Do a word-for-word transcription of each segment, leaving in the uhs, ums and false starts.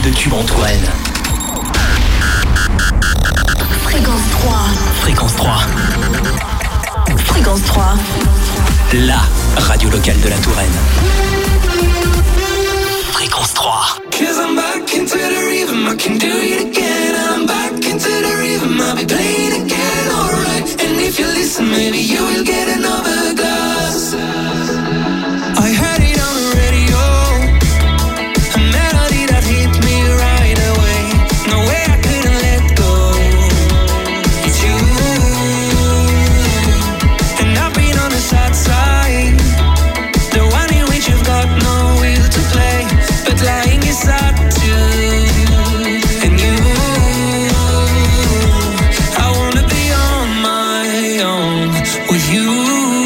de tubes en Touraine. Fréquence trois. Fréquence trois. Fréquence trois. La radio locale de la Touraine. Fréquence trois. Cause I'm back into the rhythm, I can do it again. I'm back into the rhythm, I'll be playing again, alright. And if you listen, maybe you will get another glass. I heard it on the radio, a melody that hit me right away. No way I couldn't let go. It's you. And I've been on the sad side, the one in which you've got no will to play, but lying is sad too. And you, I wanna be on my own with you.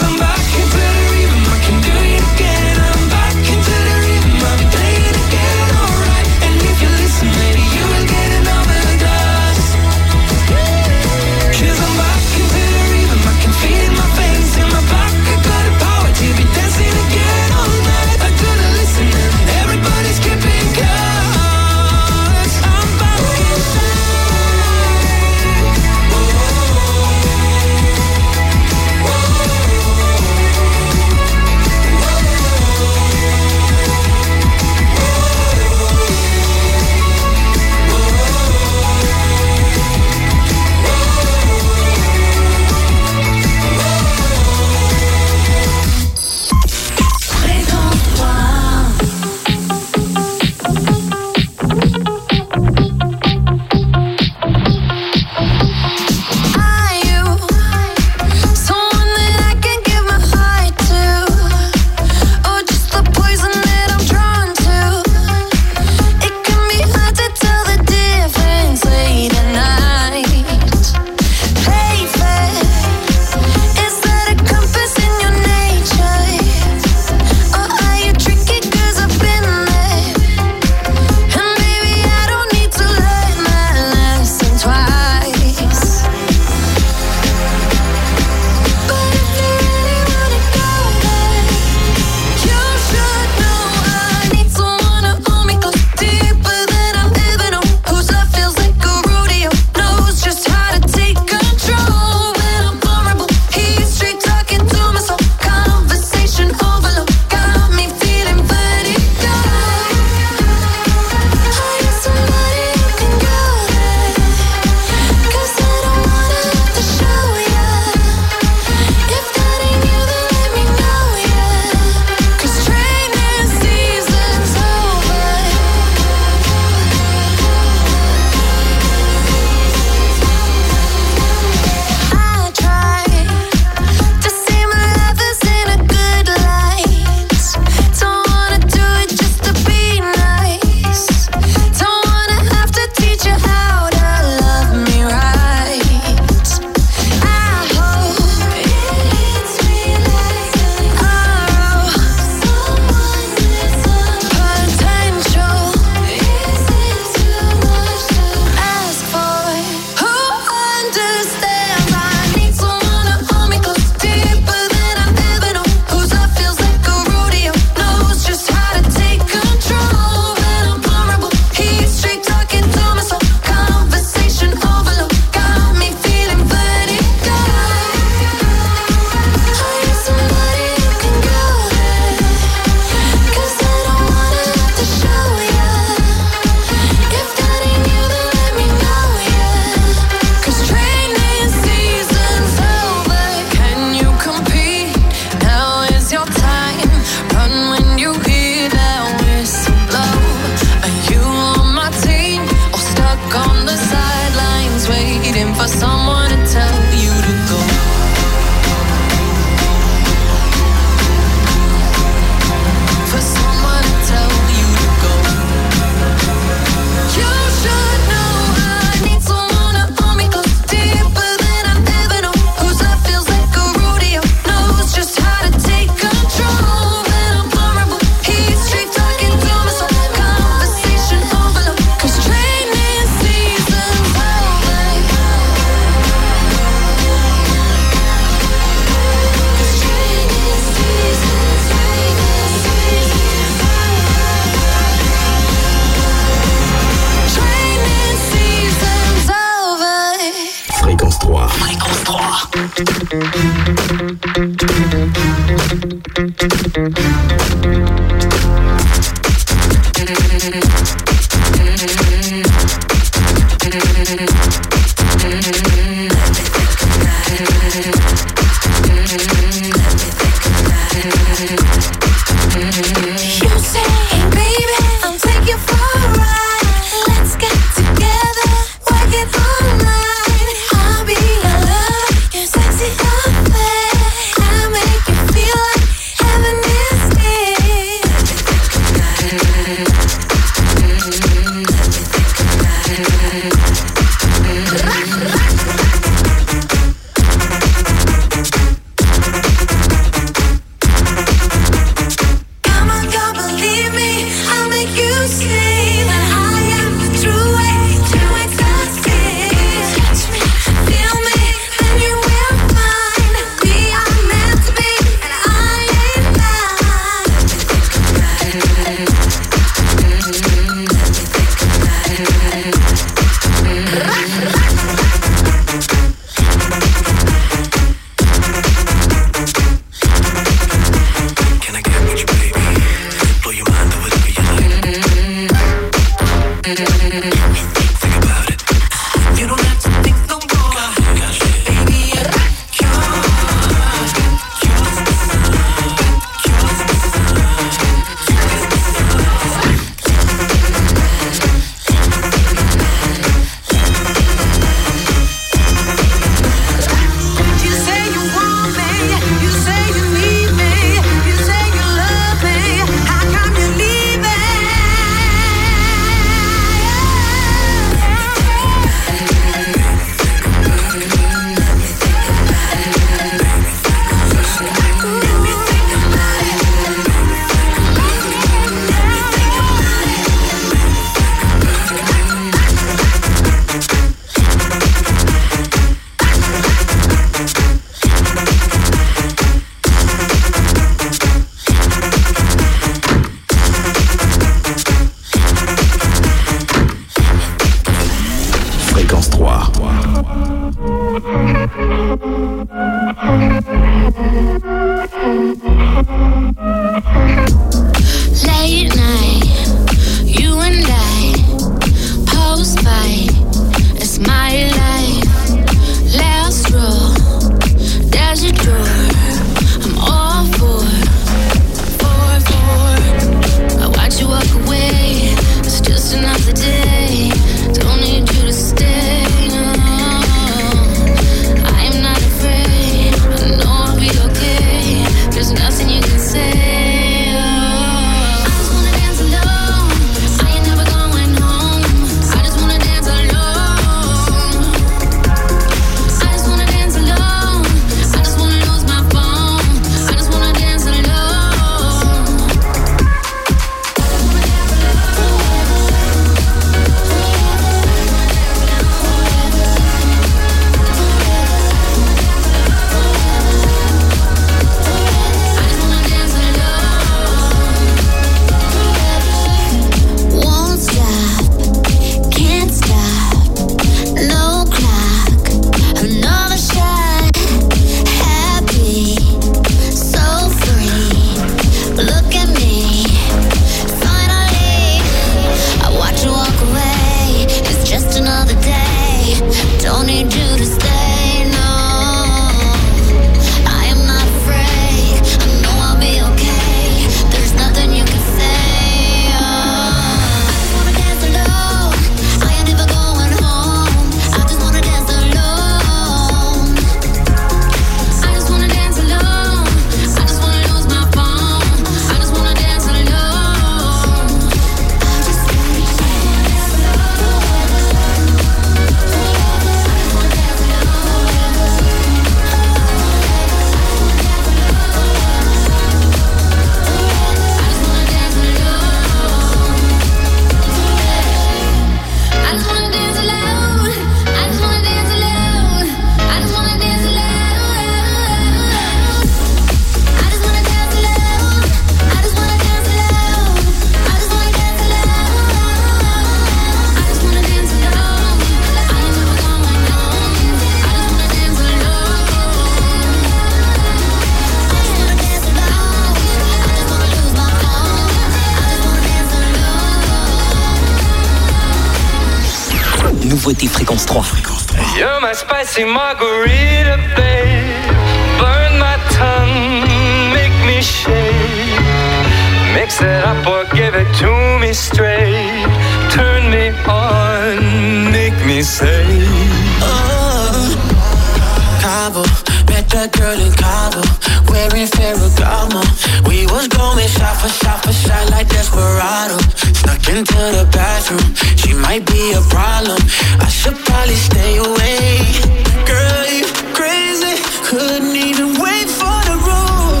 nouveauté Fréquence trois. You're my spicy margarita, babe. Burn my tongue, make me shake. Mix it up or give it to me straight. Turn me on, make me say. Oh, Cabo, met that girl in Cabo, wearing Ferragamo. We was going shot for shot for shot like Desperado. Snuck into the bathroom, she might be a problem. I should probably stay away. Girl, you crazy, couldn't even wait for the room.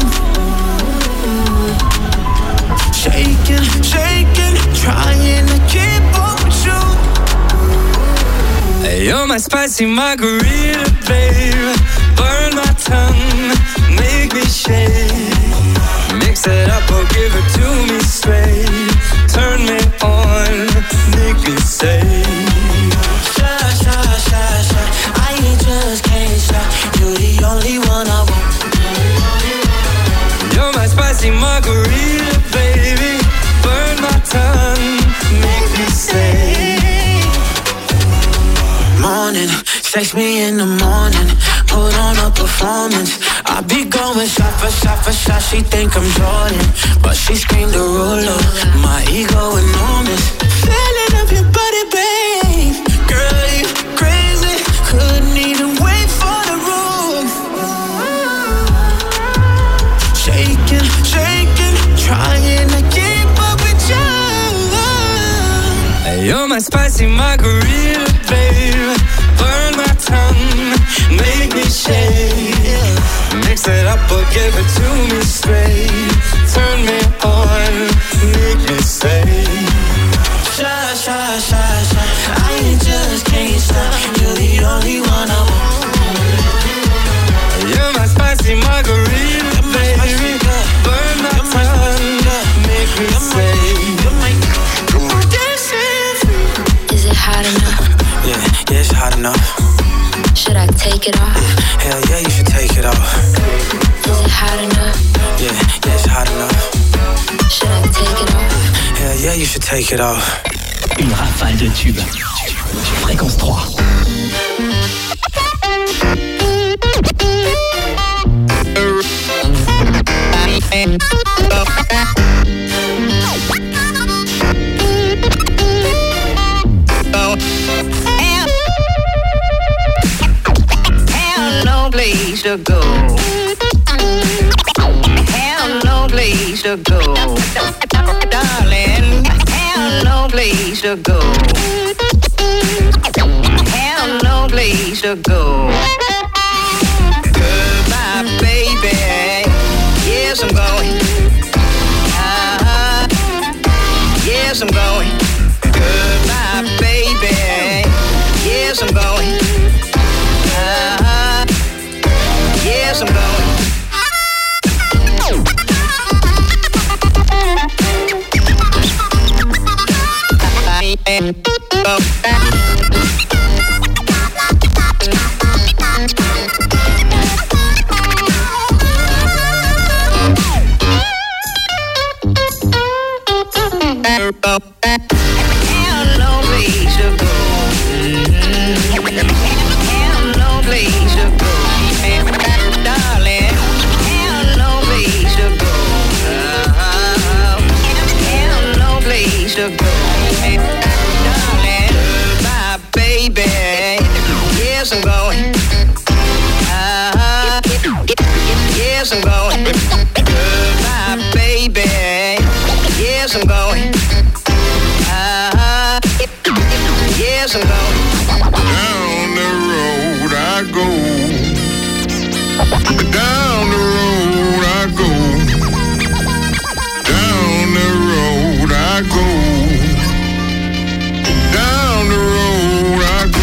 Shaking, shaking, trying to keep up with you. Hey, you're my spicy margarita, babe. Burn my tongue, make me shake. Mix it up or give it to me straight. Turn me on, make me say. Shy, shy, shy, shy, I ain't just can't shy. You're the only one I want. You're my spicy margarita, baby. Burn my tongue, make me say. Morning, text me in the morning, put on a performance. I be going shot for shot for shot. She think I'm Jordan, but she screamed a ruler. My ego enormous. Feeling up your body, babe. Girl, you crazy, couldn't even wait for the room. Shaking, shaking, trying to keep up with you. Hey, you're my spicy margarita, babe. Burn my tongue, make me shake. Mix it up or give it to me straight. Turn me on, make me say. Shy, shy, shy, shy, I ain't just can't stop. You're the only one I want. You're my spicy margarita, baby. Burn my tongue, make me say. Is it hot enough? Yeah, yeah, it's hot enough. Should I take it off? Hell yeah, you should take it off. Is it hot enough? Yeah, yeah, it's hot enough. Should I take it off? Hell yeah, you should take it off. Une rafale de tubes. Fréquence trois. Place to go. Have no place to go. Darling, have no place to go. Have no place to go. Goodbye, baby. Yes, I'm going. Uh-huh. Yes, I'm going. Goodbye, baby. Yes, I'm going. Uh-huh. Yes, I'm going. Have no place to go. Have no place to go. Darling, have no place to go. Uh-huh. Have no place to go. Darling, goodbye, baby. Yes, I'm going. Uh-huh. Yes, I'm going. Goodbye, baby. Yes, I'm going. Uh-huh. Yes, I'm going. Down the road I go. Down the road I go. Down the road I go. Down the road I go.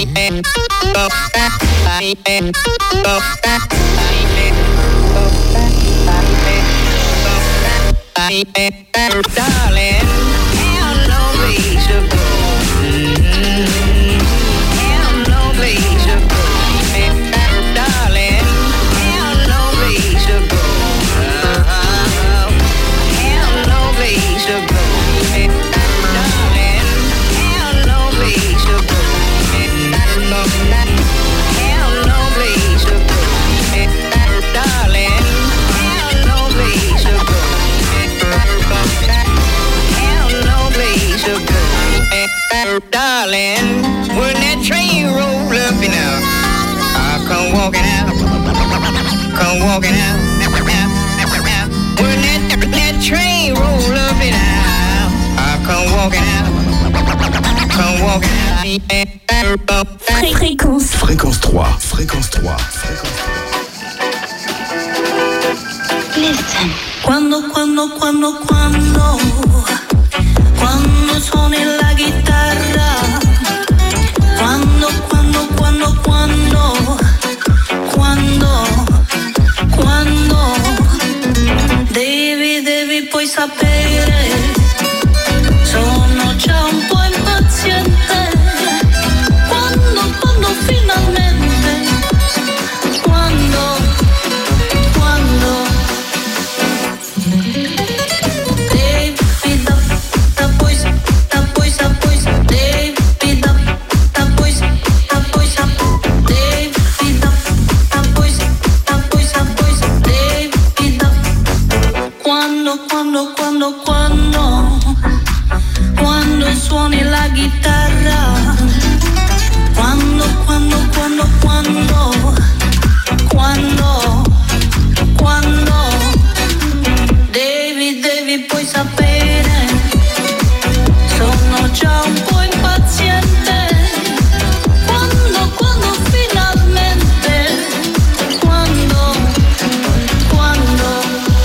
Darling, have no place to go. Mm-hmm. Have no place to go. Darling, have no place to go. Uh-huh. Have no place to go. Darling, have no place to go. darling, when that train roll up, you know, I come walking out, come walking out. When that, that train roll up, you know, I come walking out, come walking out. Fréquence. Fréquence trois. Fréquence trois. Fréquence trois. Listen. Quando, quando, quando, quando, quando suoni la chitarra, quando, quando, quando, quando, quando, quando, devi, devi poi sapere, sono già un po' impaziente, quando, quando finalmente, quando, quando. Quando, quando, quando, quando suoni la chitarra, quando, quando, quando, quando, quando, quando, devi, devi poi sapere, sono già un po' impaziente, quando, quando finalmente, quando, quando.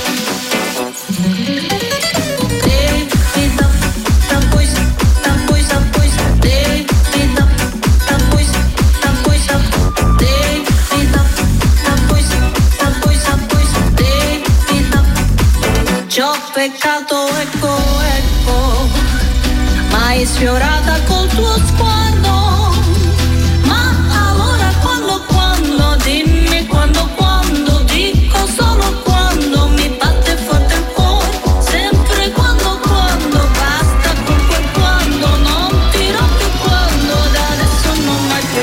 Peccato, ecco, ecco, ma hai sfiorata col tuo sguardo. Ma allora quando, quando, dimmi quando, quando, dico solo quando, mi batte forte il cuore, sempre quando, quando, basta con quel quando, non dirò più quando, da adesso non mai più.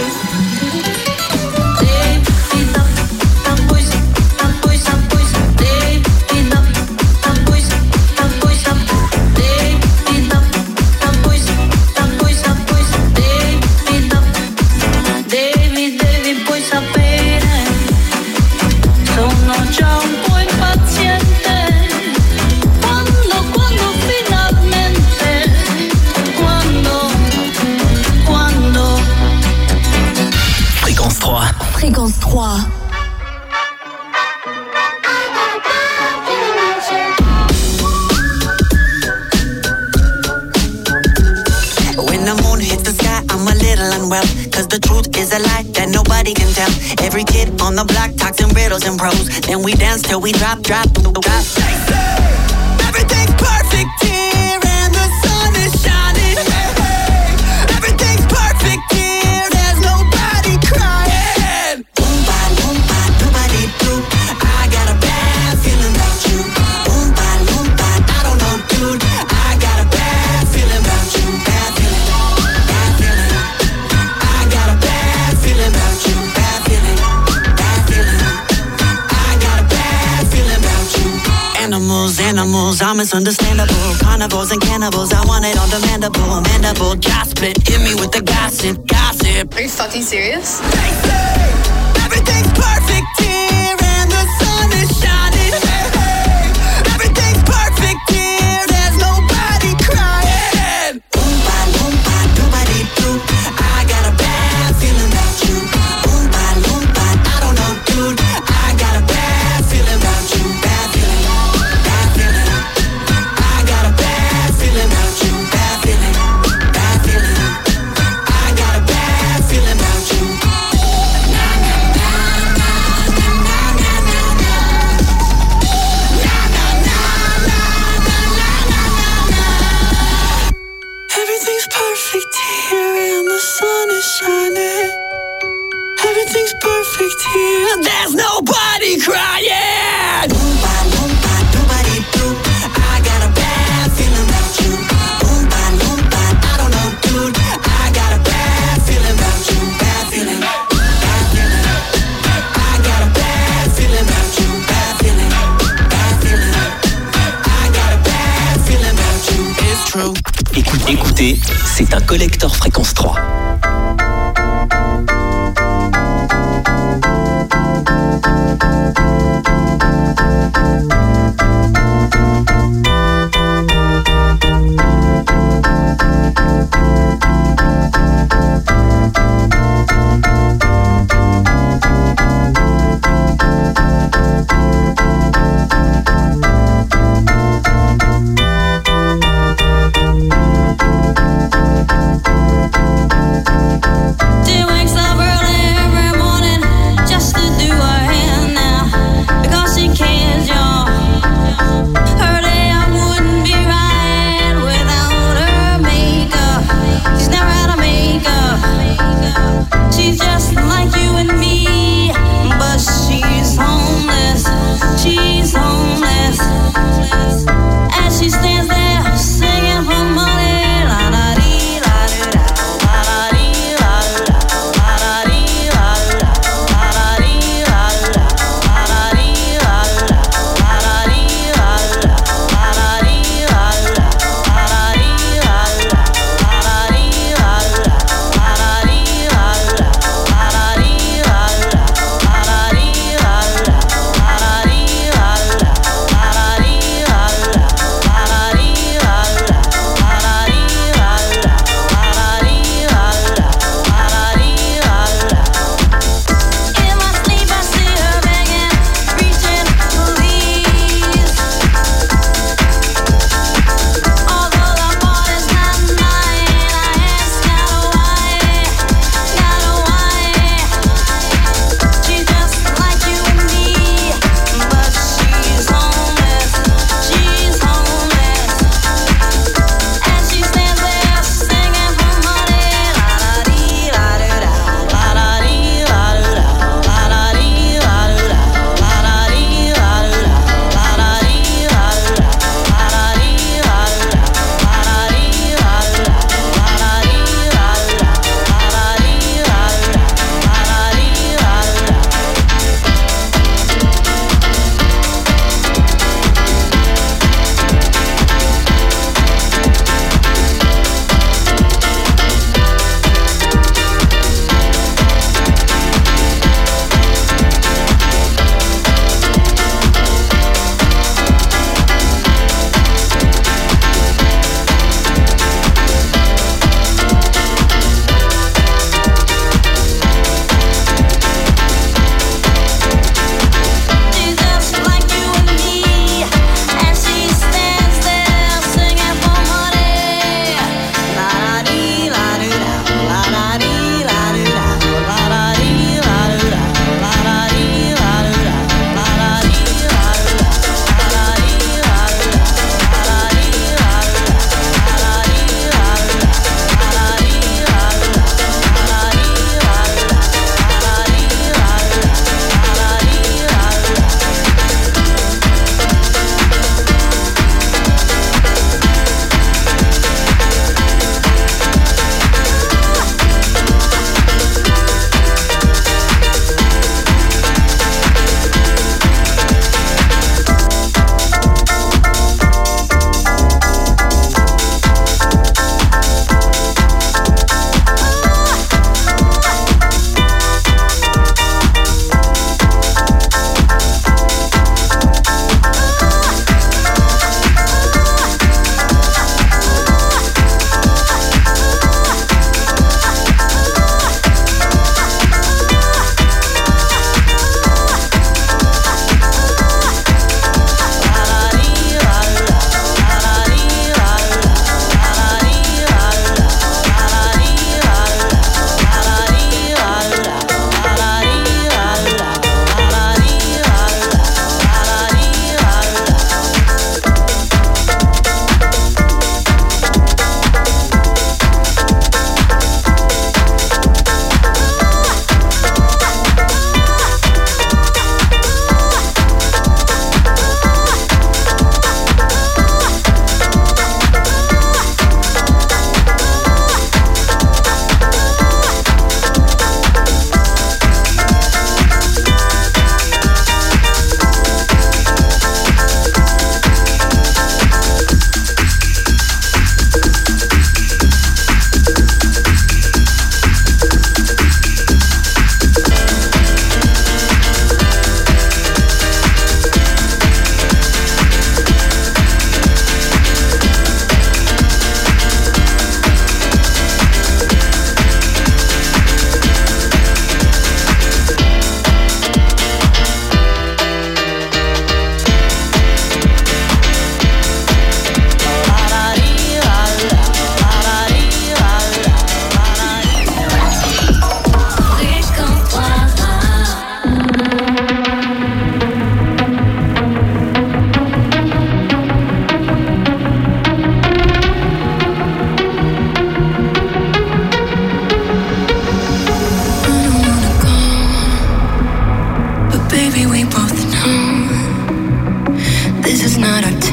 Devi da, da poi, da poi, da poi, devi da, da poi, da poi, devi da, da poi, da poi, da poi, devi da, devi, devi poi sapere, sono già un po' impaziente, quando, quando finalmente, quando, quando. Fréquence trois. Fréquence trois. When the moon hits the sky, I'm a little unwell, cause the truth is a lie that nobody can tell. Every kid on the block talks in riddles and prose, then we dance till we drop, drop, drop. Everything's perfect here and the sun is shining. Everything's perfect here, there's nobody crying. Oompa, loompa, nobody do. I got a bad feeling about you. Oompa, loompa, I don't know, dude. I got a bad feeling about you. Bad feeling, bad feeling. I got a bad feeling about you. Bad feeling, bad feeling. I got a bad feeling about you. Animals, animals, I'm misunderstandable. Carnivores and cannibals, I want it on the mandible. Mandible, jaw split, hit me with the gossip, gossip. Are you fucking serious? They say everything's perfect here and the sun is shining. Everything's perfect here, there's nobody crying. Oompa, loompa, nobody do. I got a bad feeling about you. Oompa, loompa, I don't know, dude. I got a bad feeling about you. Bad feeling, bad feeling. I got a bad feeling about you. Bad feeling, bad feeling. I got a bad feeling about you. Na na na na na na na na na. Na na na na na na na na. Everything's perfect here and the sun is shining. Everything's perfect here. There's nobody crying. Oompa, loompa, nobody do. I got a bad feeling about you. Oompa, loompa, I don't know, dude. I got a bad feeling about you. Bad feeling, bad feeling. I got a bad feeling about you. Bad feeling, bad feeling. I got a bad feeling about you. It's true. Écoutez, écoutez, c'est un collector fréquence trois. She cares, y'all.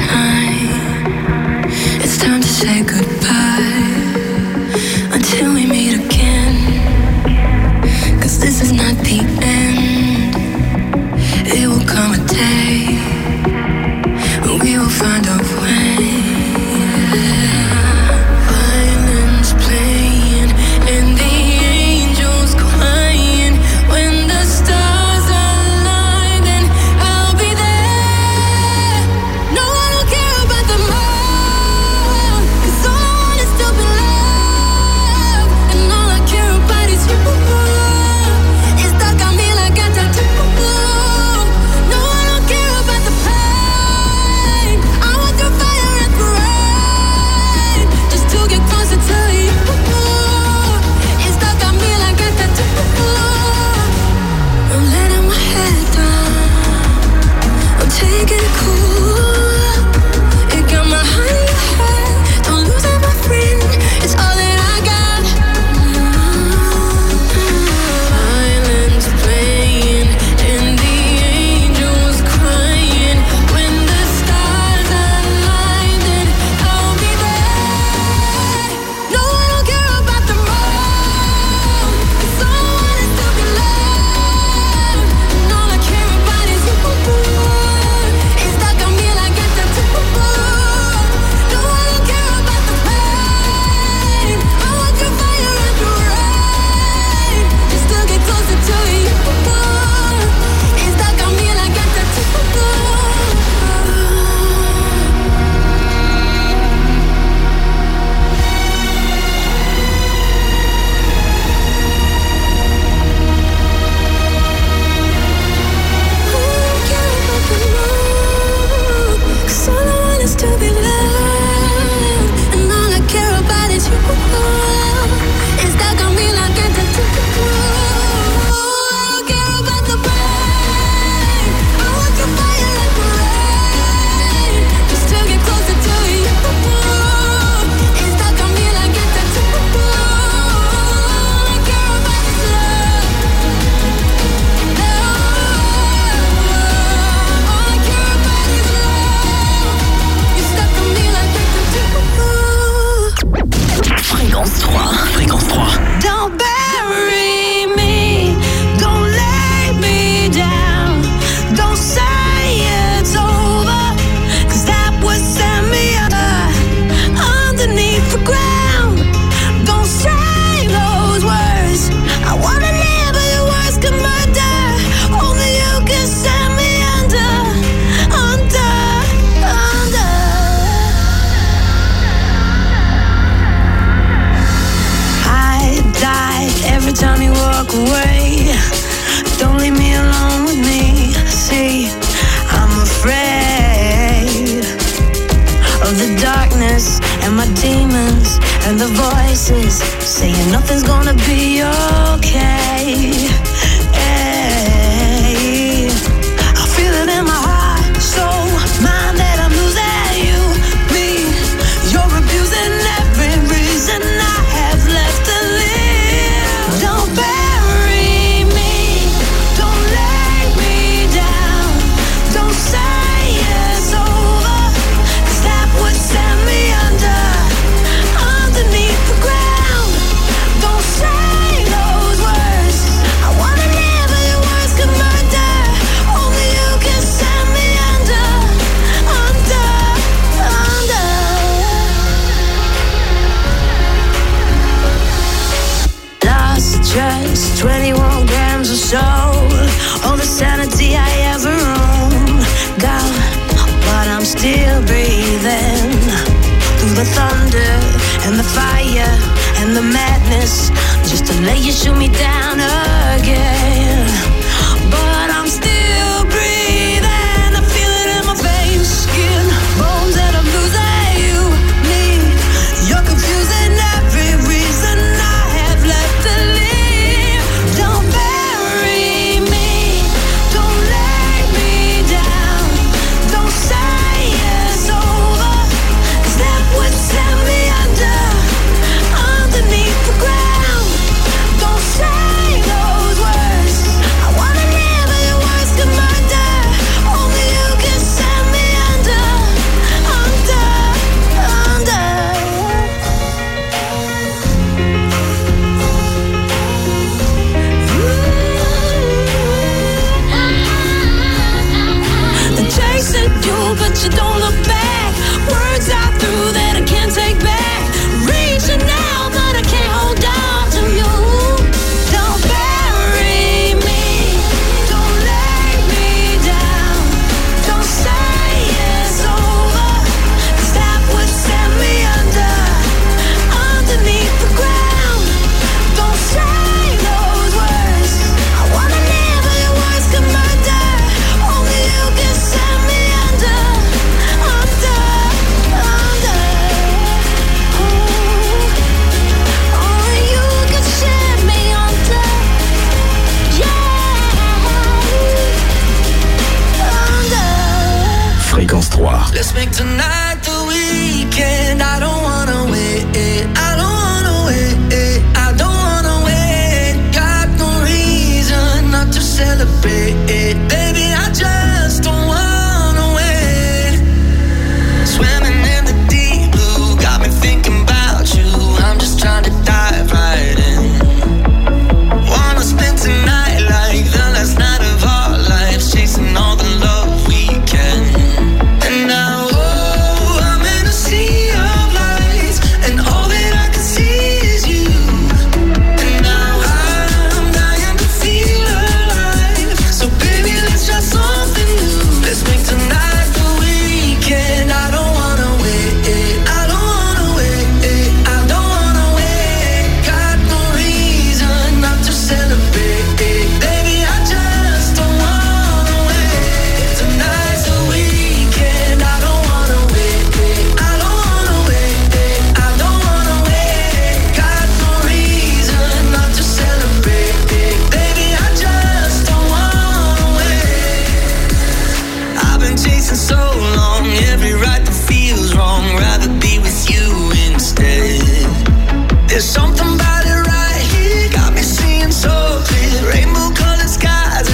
time. It's time to say goodbye until we meet again. 'Cause this is not the end. It will come a day when we will find a way. Violins playing and the angels crying. When the stars align, then I'll be there. No, I don't care about the moon, 'cause all I want is to be loved. And all I care about is you. It's stuck on me like a tattoo. No, I don't care about the pain. I want through fire and through rain, just to get closer to you. It's stuck on me like a tattoo. I'm letting my head down, I'm taking it cool. It got my heart in your head, don't lose it, my friend. It's all that I got. Violins playing and the angels crying. When the stars align, then I'll be there. No, I don't care about the moon, 'cause all I want is to be loved. And all I care about is you. It's stuck on me like a tattoo. No, I don't care about the pain. I want through fire and through rain, just to get closer to you. It's stuck on me like a tattoo. Cause all I want is to be loved, and all I care about is you. It's stuck on me like a tattoo. I don't care about the pain. I want the fire and the rain, just to get closer to you. It's stuck on me like a tattoo. All I care about is love. All I care about is love. It's stuck on me like a tattoo. Fréquence trois. Fréquence trois. Don't bury me, don't lay me down, don't say it's over, 'cause that would send me under, underneath the ground. Don't say those words, I wanna live but your words can murder. Only you can send me under, under, under. I die every time you walk away. Don't leave me alone with me. See, I'm afraid of the darkness and my demons and the voices saying nothing's gonna be okay. Hey, I feel it in my heart, soul, mind that I'm losing you, me. You're abusing every reason I have left to live. Don't bury me, don't lay me down, don't say it's over, 'cause that would send me under, underneath the ground. Don't say those words, I wanna live but your words can murder. Only you can send me under, under, under. Lost just twenty-one grams of soul, all the sanity I ever owned, gone, but I'm still breathing. Through the thunder and the fire and the madness, just to let you shoot me down again. But I'm still breathing, I feel it in my veins, skin, bones that I'm losing you, me. You're confusing every reason I have left to live. Don't bury me, don't lay me down, don't say it's over, 'cause that would send me under, underneath the ground. Don't say those words, tonight the weekend. I don't wanna wait, I don't wanna wait, I don't wanna wait. Got no reason not to celebrate, baby, I just don't wanna wait. Swimming in the deep blue, got me thinking about you. I'm just trying to dive right in. Wanna spend tonight like the last night of our lives, chasing all the love we can. And now, oh, I'm in a sea of lights, and all that I can see is you. And now I'm dying to feel alive. So baby, let's try something new. Let's make tonight the weekend. I don't wanna wait, I don't wanna wait, I don't wanna wait. Got no reason not to celebrate, baby, I just don't wanna wait. Tonight's the weekend. I don't wanna wait, I don't wanna wait, I don't wanna wait. Got no reason not to celebrate, baby, I just don't wanna wait. I've been chasing so long, every right that feels wrong. Rather be with you instead. There's something about it right here, got me seeing so clear. Rainbow colored skies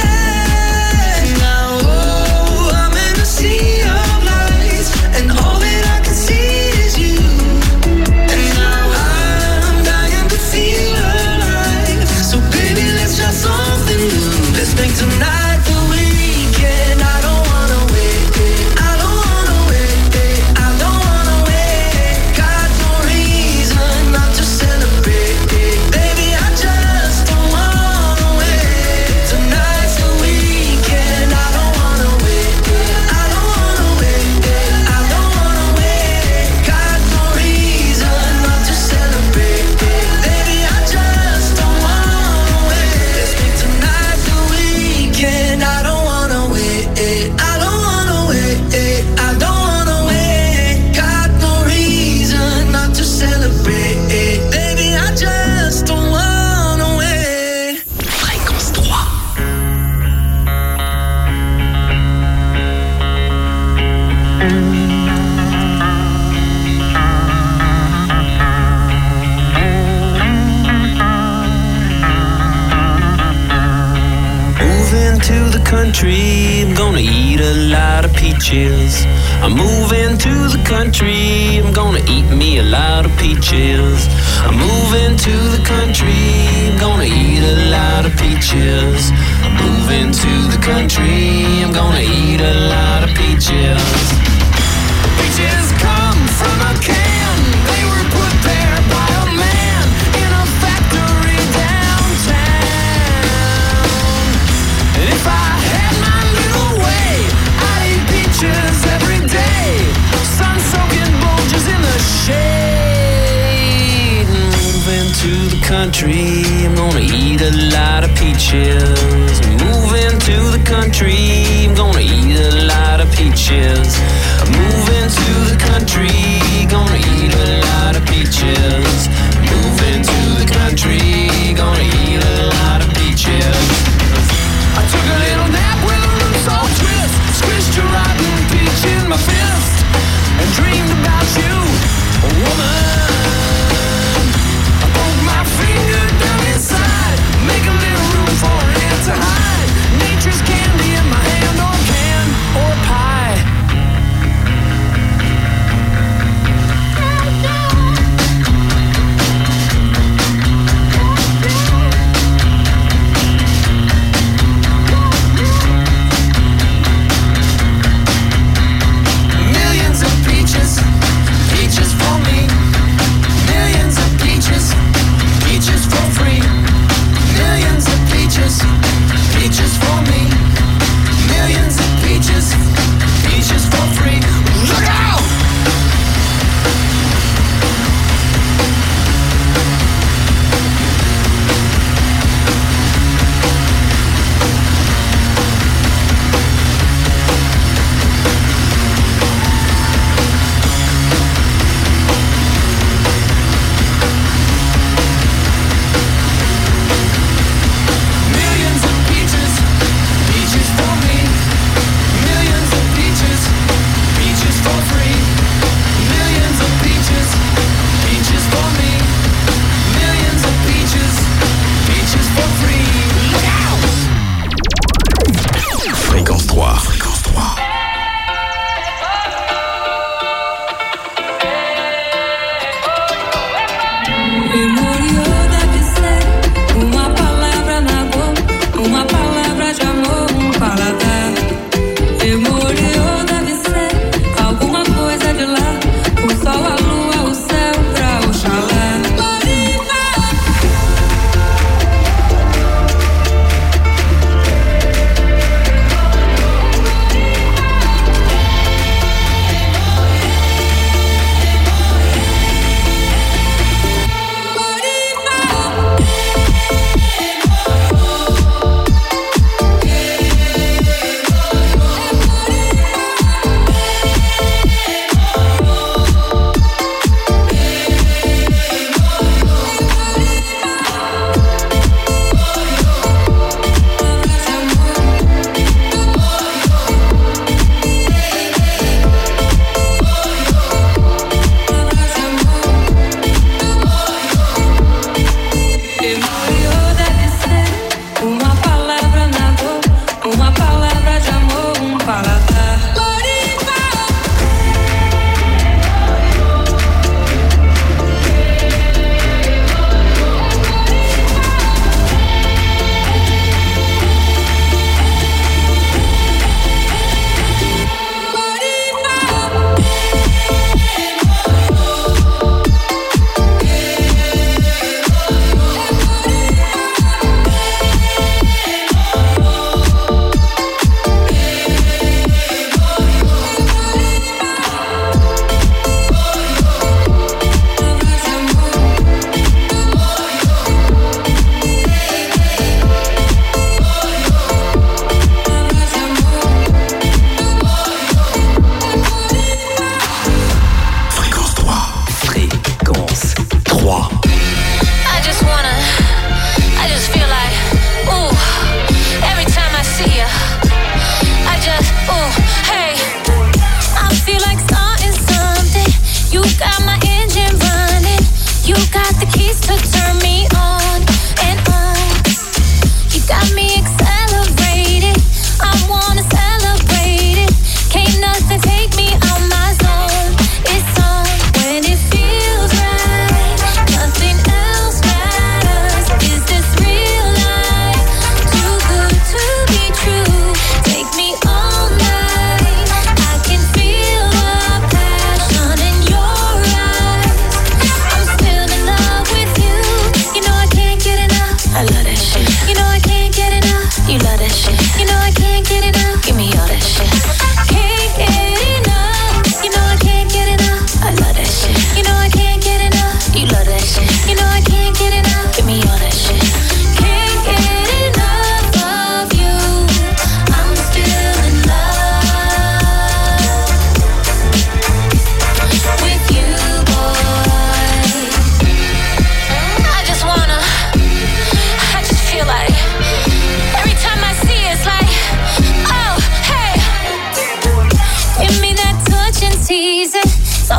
ahead. Now, oh, I'm in a sea of lights, and all that I can see is you. And now I'm dying to feel alive. So baby, let's try something new. Let's make tonight the weekend. I don't wanna wait, I don't wanna wait, I don't wanna wait. Got no reason not to celebrate, baby, I just don't wanna wait. Tonight's the weekend. I don't wanna wait, I don't wanna wait, I don't wanna wait. Got no reason not to celebrate, baby, I just don't wanna wait. Let's make tonight the weekend. I don't wanna wait, I don't wanna wait, I don't wanna wait. Got no reason not to celebrate, baby, I just don't wanna wait. Fréquence trois. Moving to the country, I'm gonna eat a lot of peaches. I'm moving to the country, I'm gonna eat me a lot of peaches. I'm moving to the country, I'm gonna eat a lot of peaches. I'm moving to the country, I'm gonna eat a lot of peaches. Peaches come from a can, they were put there by a man in a factory downtown. And if I had my little way, I'd eat peaches every day. Sun-soaking bulges in the shade. Moving to the country, I'm gonna eat a lot of peaches. Moving to the country, I'm gonna eat a lot of peaches. Moving to the country, gonna eat a lot of peaches. Moving to the country, gonna eat a lot of peaches. I took a little nap with a loose old twist, squished a rotten peach in my fist, and dreamed about you, a woman. I poked my finger down inside, make a little room for an ant to hide. Nature's candy in my hand, or can, or pie.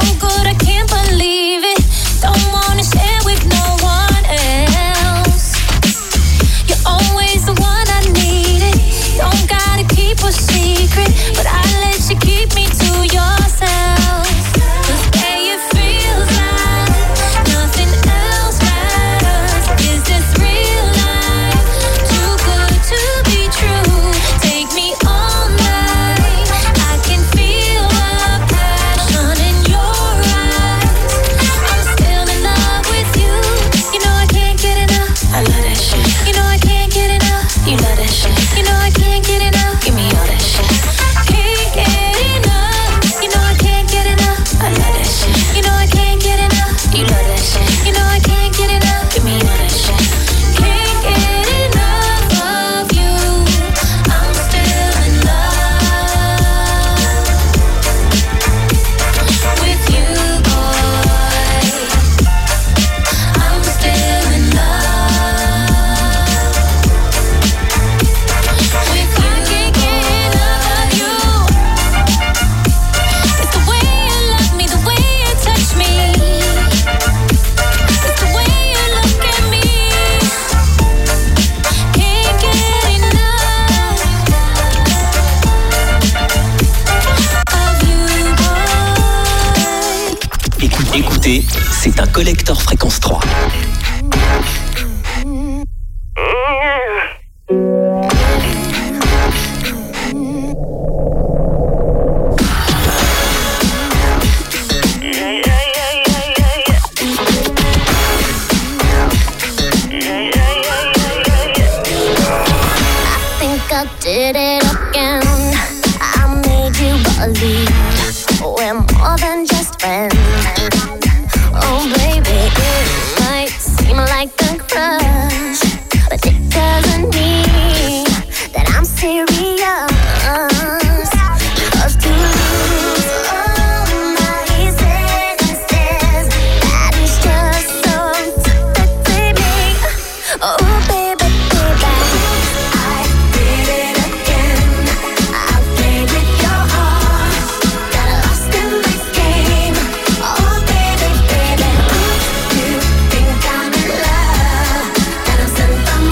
good, I can't believe it. Don't wanna share with no one else. You're always the one I needed. Don't gotta keep a secret, but I let you keep me to yourself. 'Cause babe, it feels like nothing else matters. Is this real life? Too good to be true. Take me all night. I can feel the passion in your eyes. I'm still in love with you. You know I can't get enough. I love that shit. You know I can't get enough. You love that shit. You know I can't get enough. Give me all that shit. Can't get enough. You know I can't get enough. I love that shit. You know I can't get enough. You love that shit. You know I can't get enough. Give me all that shit. Can't get enough of you. I'm still in love with you, boy. I'm still in love with you. I can't get enough of you. It's the way you love me, the way you touch me. It's the way you look at me. Can't get enough of you, boy. Écoute- Écoutez, c'est un collector fréquence trois. Think I did it again. I made you believe we're more than just friends. Oh baby, it might seem like a crush, but it doesn't mean that I'm serious. 'Cause to lose all my senses, that is just so typically me. Oh baby, baby, I did it again. I played with your heart, got lost in this game. Oh baby, baby, you think I'm in love, and I'm sent from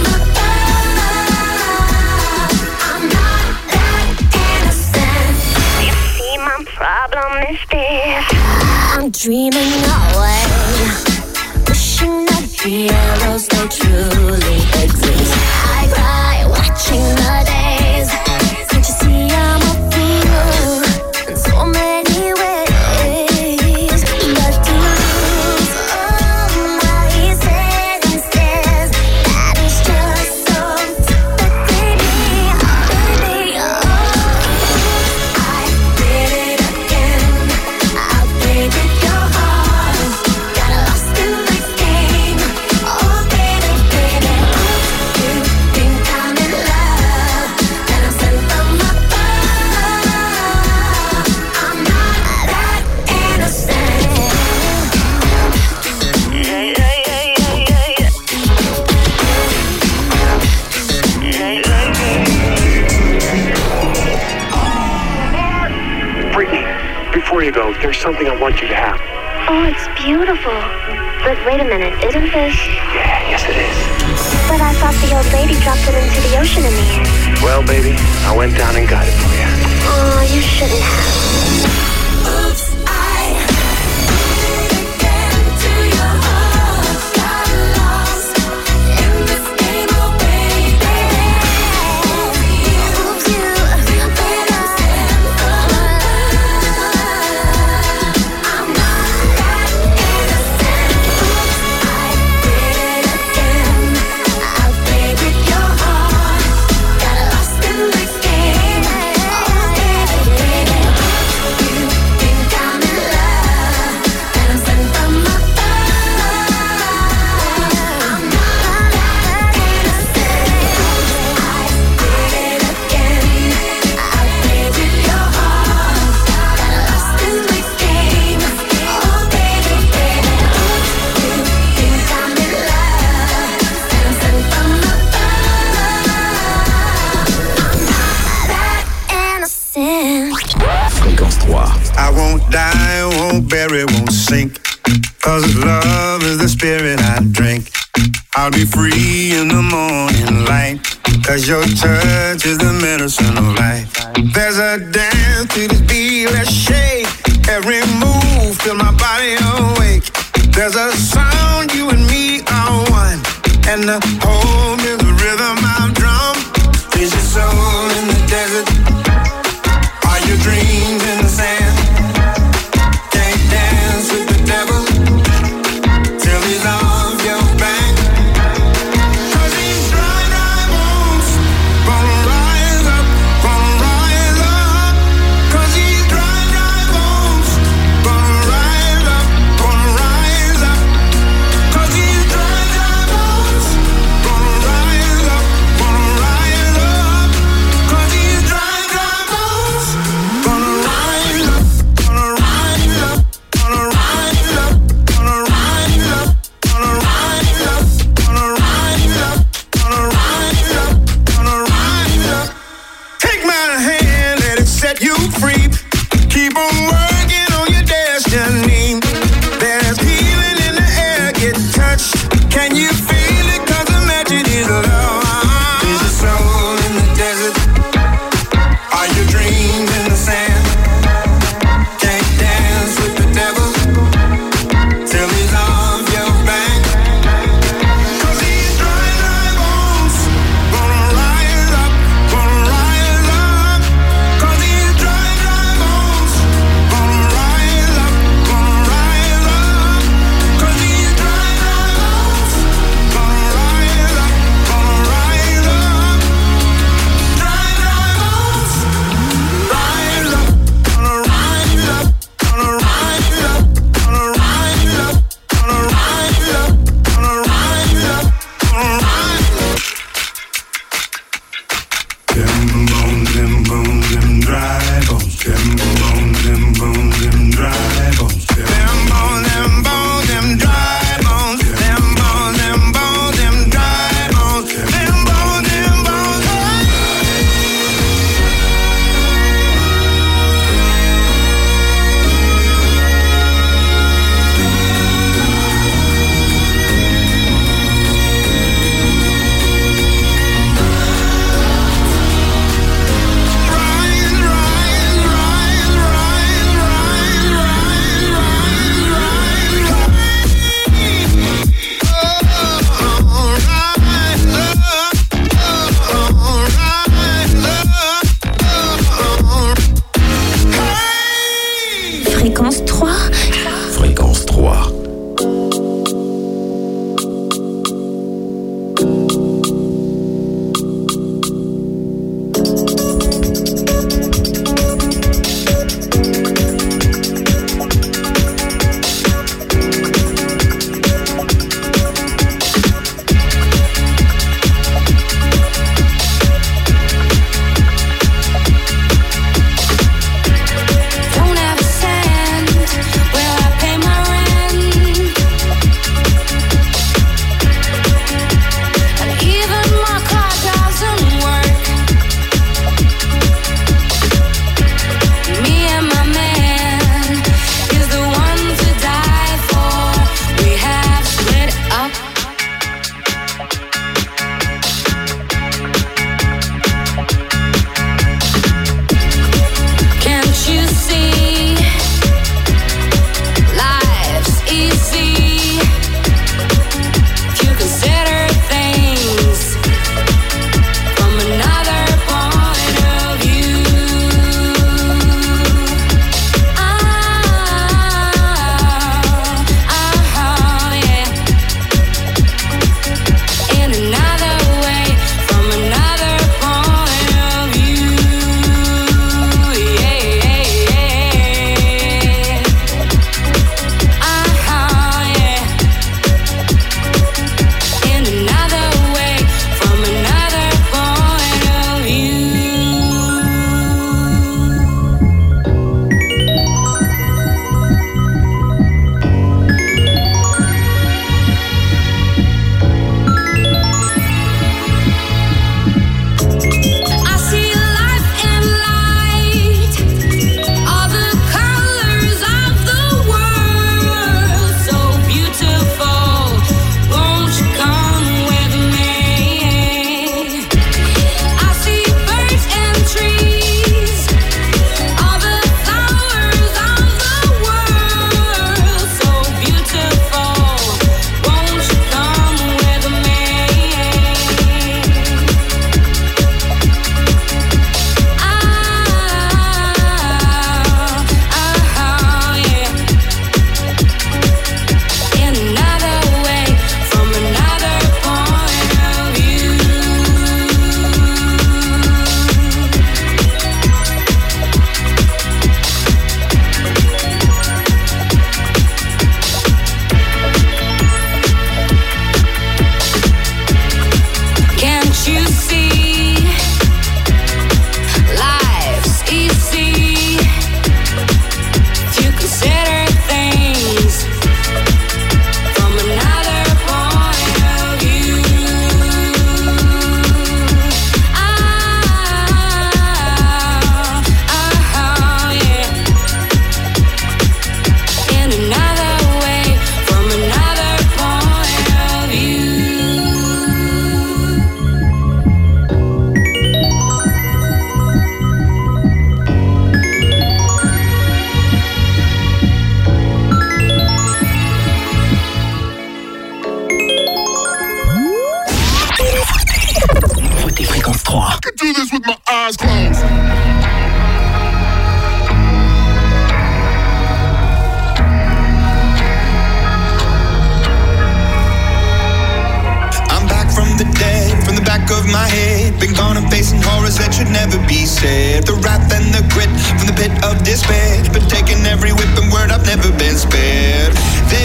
above. I'm not that innocent. You see, my problem is this: I'm dreaming away, wishing that heroes they truly exist. I cry watching the days. Can't you see I'm a fool in so many ways? But to lose all my senses, that is just so typically me. Baby, oh, I did it again. I played with your heart, got lost in this game. Oh baby, baby, you think I'm in love, and I'm sent from above. I'm not that innocent. Brittany, before you go, there's something I want you to have. Oh, it's beautiful. But wait a minute, isn't this? Yeah, yes it is. But I thought the old lady dropped it into the ocean in the end. Well, baby, I went down and got it for you. Oh, you shouldn't have. Oops, I did it again to your heart. Got lost in this game, oh baby. Oops, you, but I'm sent from above. I'm not that innocent. Oops, I did it again. I played with your heart, got lost in this game. Oh baby, baby, you think I'm in love, and I'm sent from above. I'm not that innocent. I did it again. I played with your heart, got lost in this game. Oh baby, baby, you think I'm in love, and I'm sent from above. I'm not that innocent. Fréquence trois. I won't die, won't Huckleberry won't sink, 'cause love is the spirit I drink. I'll be free in the morning light, 'cause your touch is the medicine of life. There's a dance to this beat, let's shake. Every move, feel my body awake. There's a sound, you and me are one, and the home is the rhythm I've drum. Is your soul in the desert? Are your dreams in the sand? Can't dance with the devil till he's off your back. 'Cause these dry, dry bones gonna rise up, gonna rise up. 'Cause these dry, dry bones gonna rise up, gonna rise up. 'Cause these dry, dry bones gonna rise up.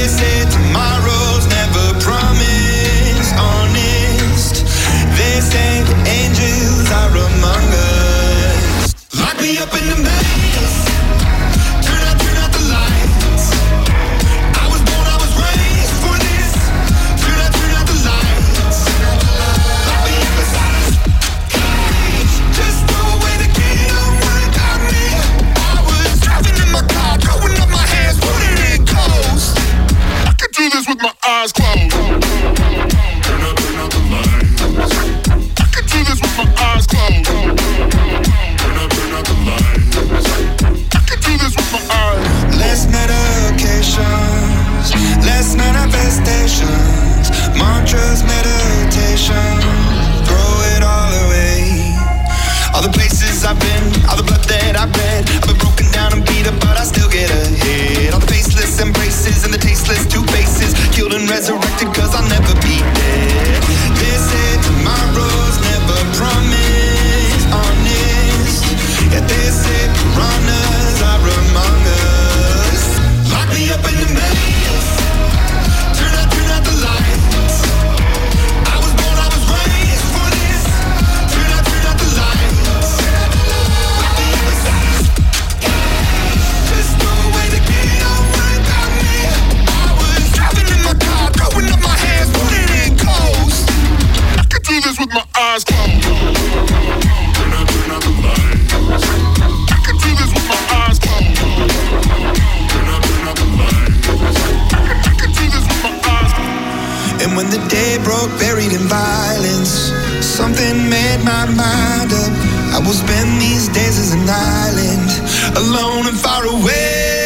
say tomorrow's never promised. Honest, they say the angels are among us. Lock me up in the maze. Turn out, turn out the lights. I was born, I was raised for this. Turn out, turn out the lights. Lock me up inside a cage. Just throw away the key, don't worry about me. I was driving in my car, throwing up my hands, putting it close. I could do this with my eyes closed. Turn out, turn out the lights. I could do this with my eyes closed. Turn out, turn out the lights. I could do this with my eyes. Less medications, less manifestations, mantras, meditation, throw it all away. All the places I've been, all the blood that I've bled, I've been broken down and beat up, but I still get ahead. All the faceless embraces and the tasteless two faces, killed and resurrected cause I'll never be dead. They say tomorrow's never promised, honest. Yeah, they say piranhas are among us. Lock me up in the maze. Turn out, turn out the lights. I was born, I was raised for this. Turn out, turn out the lights. Lock me up inside a cage. Just throw away the key, don't worry about me. I was driving in my car, throwing up my hands, putting it close. I could do this with my eyes closed. Turn out, turn out the lights. I could do this with my eyes closed. Turn out, turn out the lights. I could do this with my eyes closed. And when the day broke, buried in violence, something made my mind up. I will spend these days as an island, alone and far away.